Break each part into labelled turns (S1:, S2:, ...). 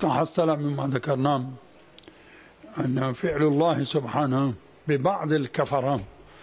S1: تحصل مما ذكرناه أن فعل الله سبحانه ببعض الكفرة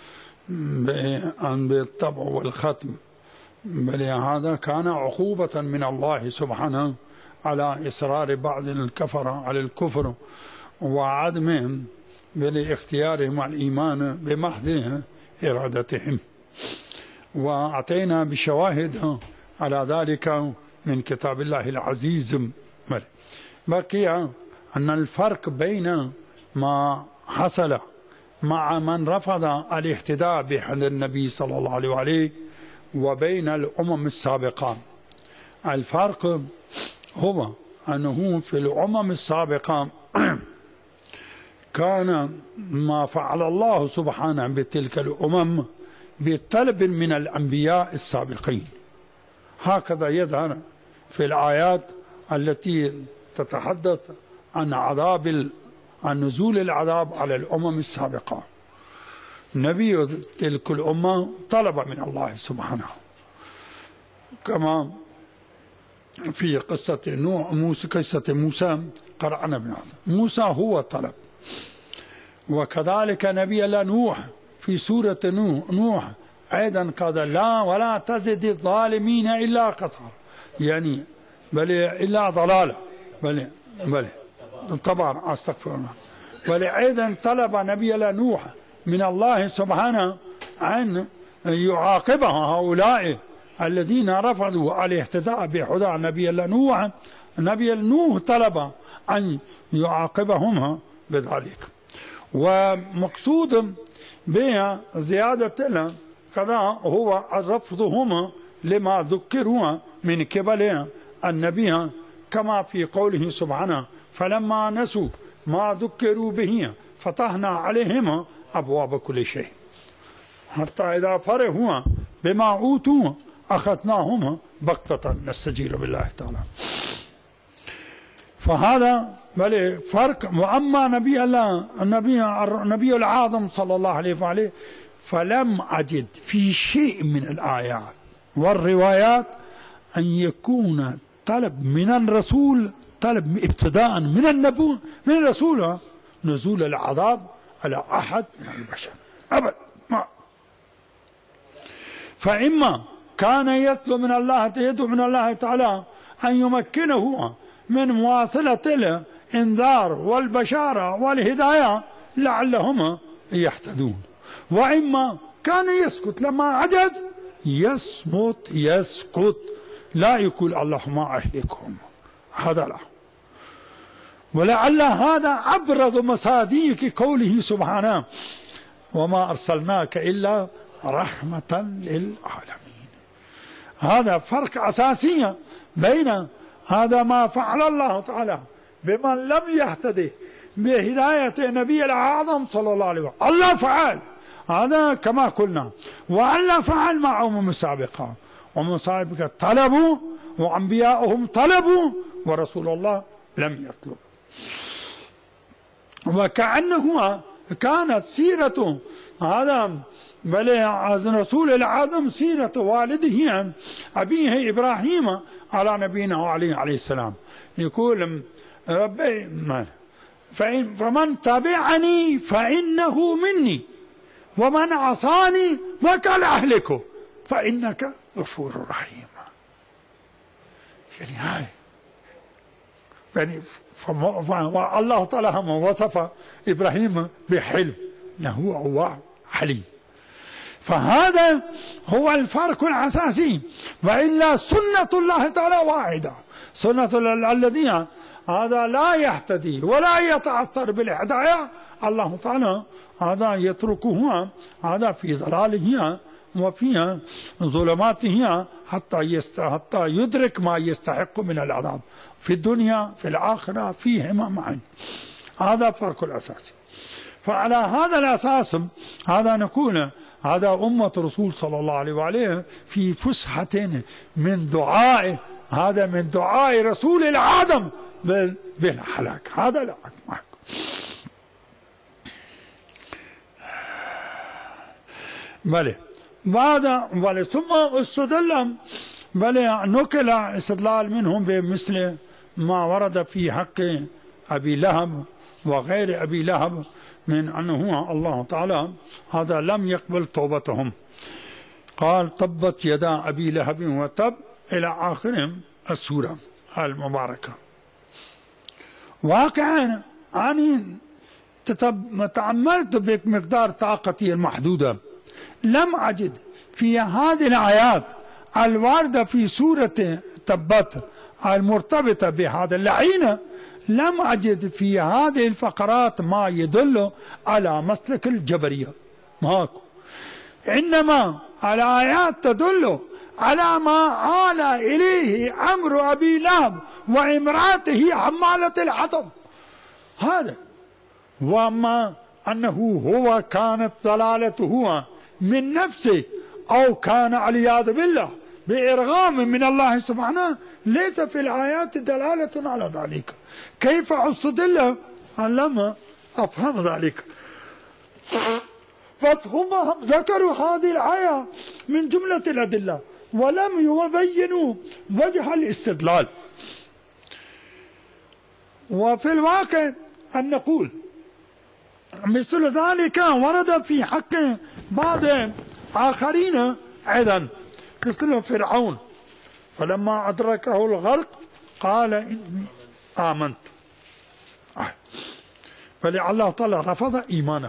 S1: بالطبع والختم، بل هذا كان عقوبة من الله سبحانه على إصرار بعض الكفرة على الكفر وعدمهم باختيارهم على الإيمان بمحض إرادتهم. وأعطينا بشواهد على ذلك من كتاب الله العزيز. بقي أن الفرق بين ما حصل مع من رفض الاهتداء بحديث النبي صلى الله عليه وآله وبين الأمم السابقة، الفرق هو أنه في الأمم السابقة كان ما فعل الله سبحانه بتلك الأمم بطلب من الأنبياء السابقين، هكذا يظهر في الآيات التي تتحدث عن عن نزول العذاب على الأمم السابقة. نبي تلك الأمة طلب من الله سبحانه، كما في قصة موسى قرأنا بنا موسى هو طلب، وكذلك نبي الله نوح في سورة نوح أيضا قال لا ولا تزد الظالمين إلا قصارا، يعني بل إلا ضلالة، بل طبعا استغفر الله. ولأيضا طلب نبي الله نوح من الله سبحانه أن يعاقب هؤلاء الذين رفضوا الاهتداء بهدى نبي الله نوح. نبي نوح طلب أن يعاقبهم بذلك، ومقصود بها زيادة كذا هو رفضهم لما ذكروا من قبل النبي، كما في قوله سبحانه فلما نسوا ما ذكروا به فتحنا عليهم أبواب كل شيء حتى إذا فرحوا بما أوتوا أخذناهم بغتة نستجير بالله تعالى. فهذا بل فرق. وأما النبي العظيم صلى الله عليه وآله فلم أجد في شيء من الآيات والروايات أن يكون طلب من الرسول، طلب ابتداء من النبي من الرسول نزول العذاب على أحد من البشر أبدا ما. فإما كان يطلب من الله تعالى أن يمكنه من مواصلة الإنذار والبشارة والهداية لعلهم يهتدون، وإما كان يسكت لما عجز يسكت لا يقول اللهم أهلكهم، هذا لا. ولعل هذا أبرز مصادق قوله سبحانه وما أرسلناك إلا رحمة للعالمين. هذا فرق أساسي بين هذا ما فعل الله تعالى بمن لم يهتدي بهداية النبي الأعظم صلى الله عليه وسلم، الله فعل هذا كما قلنا، والله فعل مع أمم السابقة، أمم السابقة طلبوا وأنبياؤهم طلبوا ورسول الله لم يطلب. وكأنه كانت سيرة هذا بل رسول العظم سيرة والده أبيه إبراهيم على نبينا عليه السلام، يقول ربي فمن تبعني فإنه مني ومن عصاني فقد أهلكه فإنك غفور رحيم. يعني هاي يعني الله تعالى وصف إبراهيم بحلم انه هو حليم. فهذا هو الفرق الأساسي، وإلا سنة الله تعالى واحدة، سنة الذين هذا لا يهتدي ولا يتأثر بالهداية الله تعالى هذا يتركه هذا في ضلاله وفي ظلماته حتى يدرك ما يستحق من العذاب في الدنيا في الآخرة فيهما معا. هذا فرق الأساسي. فعلى هذا الأساس هذا نكون هذا أمة رسول صلى الله عليه وآله في فسحة من دعاء، هذا من دعاء رسول العالم بالهلاك. هذا لا معك. بله بعد ثم استدل بل نقل استدلال منهم بمثل ما ورد في حق أبي لهب وغير أبي لهب من أنه الله تعالى هذا لم يقبل توبتهم. قال تبت يدا أبي لهب وتب إلى آخر السورة المباركة. واقعا أني تأملت بمقدار طاقتي المحدودة لم أجد في هذه الآيات الواردة في سورة تبت المرتبطة بهذا اللعين، لم أجد في هذه الفقرات ما يدل على مسلك الجبرية ماكو، إنما الآيات تدل على ما آل إليه أمر أبي لهب وامرأته حمالة الحطب هذا، وما أنه هو كانت ضلالته من نفسه أو كان والعياذ بالله بإرغام من الله سبحانه، ليس في الآيات دلالة على ذلك. كيف أستدل لما أفهم ذلك؟ فهم ذكروا هذه الآية من جملة الأدلة ولم يبينوا وجه الاستدلال. وفي الواقع أن نقول مثل ذلك ورد في حق بعض آخرين أيضا، مثل فرعون فلما أدركه الغرق قال إني آمنت، فلعله تعالى رفض إيمانه.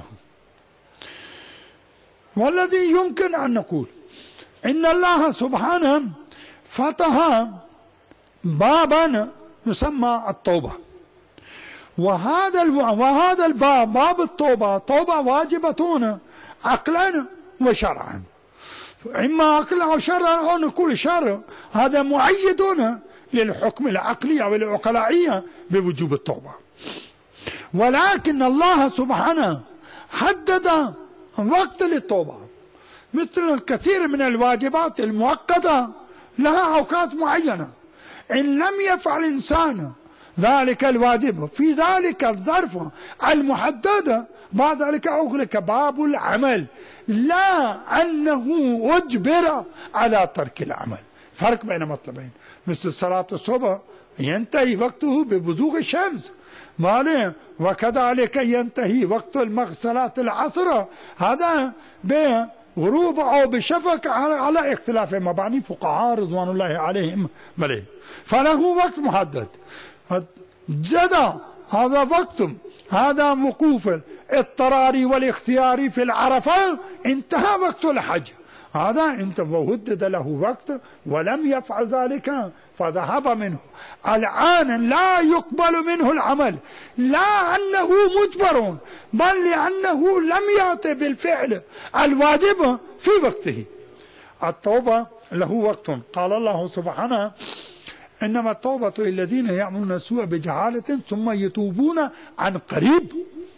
S1: والذي يمكن أن نقول إن الله سبحانه فتح بابا يسمى التوبة، وهذا الباب باب التوبة توبة واجبة عقلا وشرعا، إما عقلا وشرعا أو نقول شرع، هذا مؤيد للحكم العقلي أو العقلائية بوجوب التوبة. ولكن الله سبحانه حدد وقت للتوبة، مثل كثير من الواجبات المؤقتة لها أوقات معينة، إن لم يفعل الإنسان ذلك الواجب في ذلك الظرف المحدد بعد ذلك أغلق باب العمل، لا أنه أجبر على ترك العمل. فرق بين مطلبين، مثل صلاة الصبح ينتهي وقته ببزوغ الشمس ماله، وكذلك ينتهي وقت صلاة العصر هذا بغروب أو بشفق على اختلاف مباني فقهاء رضوان الله عليهم ماله، فله وقت محدد. جدا هذا وقت هذا وقوف اضطراري والاختياري في العرفة، انتهى وقت الحج، هذا انت وهدد له وقت ولم يفعل ذلك فذهب منه. الآن لا يقبل منه العمل، لا أنه مجبر بل لأنه لم يأتي بالفعل الواجب في وقته. التوبة له وقت، قال الله سبحانه إنما التوبة للذين يعملون السوء بجهالة ثم يتوبون عن قريب.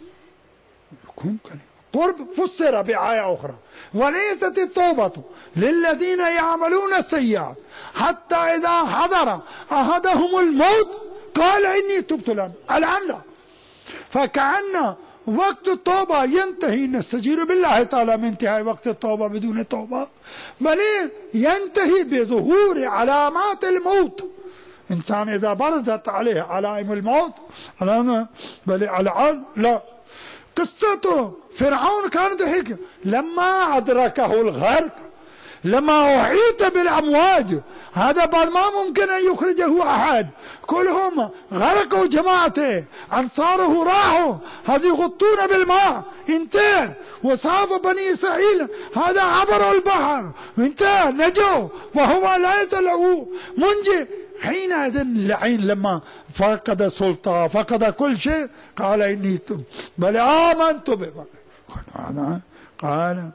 S1: قرب فسر بآية أخرى، وليست التوبة للذين يعملون السيئات حتى إذا حضر أحدهم الموت قال إني تبت الآن. الآن لا، فكأن وقت التوبة ينتهي، نستجير بالله تعالى من انتهاء وقت التوبة بدون توبة، بل ينتهي بظهور علامات الموت. إنسان إذا برزت عليه علائم الموت بل الآن لا. قصته فرعون كانت هيك، لما أدركه الغرق، لما أحيط بالأمواج، هذا بعد ما ممكن أن يخرجه أحد، كلهم غرقوا جماعته، أنصاره راحوا، هذه يغطون بالماء انتهى، وصاف بني إسرائيل هذا عبروا البحر انتهى نجوا، وهو ليس له منجي. حينئذ اللعين لما فقد السلطة فقد كل شيء قال إني بل آمنت قال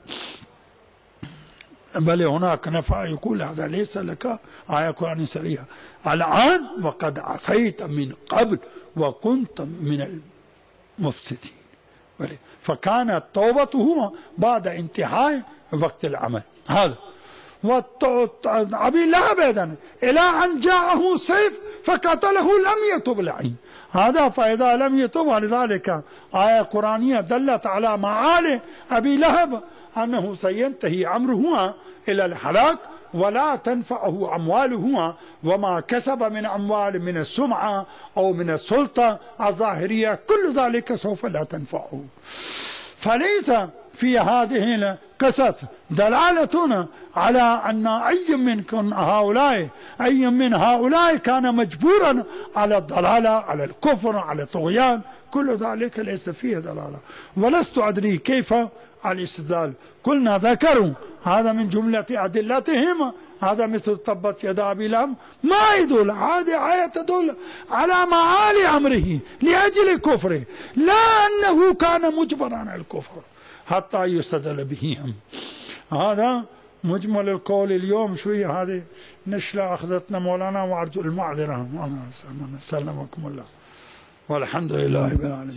S1: بل هناك نفع يقول هذا ليس لك آية قرآن سريعة الآن وقد عصيت من قبل وكنت من المفسدين. فكانت توبته بعد انتهاء وقت العمل هذا. أبي لهب أيضا إلى أن جاءه سيف فقتله لم يتب العين هذا. فإذا لم يتب، ولذلك آية قرآنية دلت على معالي أبي لهب أنه سينتهي أمره إلى الهلاك ولا تنفعه أمواله وما كسب من أموال من السمعة أو من السلطة الظاهرية، كل ذلك سوف لا تنفعه. فليس في هذه القصص دلالة على أن أي من هؤلاء كان مجبورا على الضلالة، على الكفر، على الطغيان، كل ذلك ليس فيه دلالة. ولست أدري كيف الاستدلال. قلنا ذكروا هذا من جملة أدلتهم، هذا مثل تبت يدا أبي لهب، ما يدل، هذه آية تدل على معالي أمره لأجل كفره، لا أنه كان مجبرا على الكفر حتى يستدل به. هذا مجمل القول اليوم. شوية هذه نشلة أخذتنا مولانا، وأرجو المعذرة. سلمكم الله والحمد لله رب العالمين.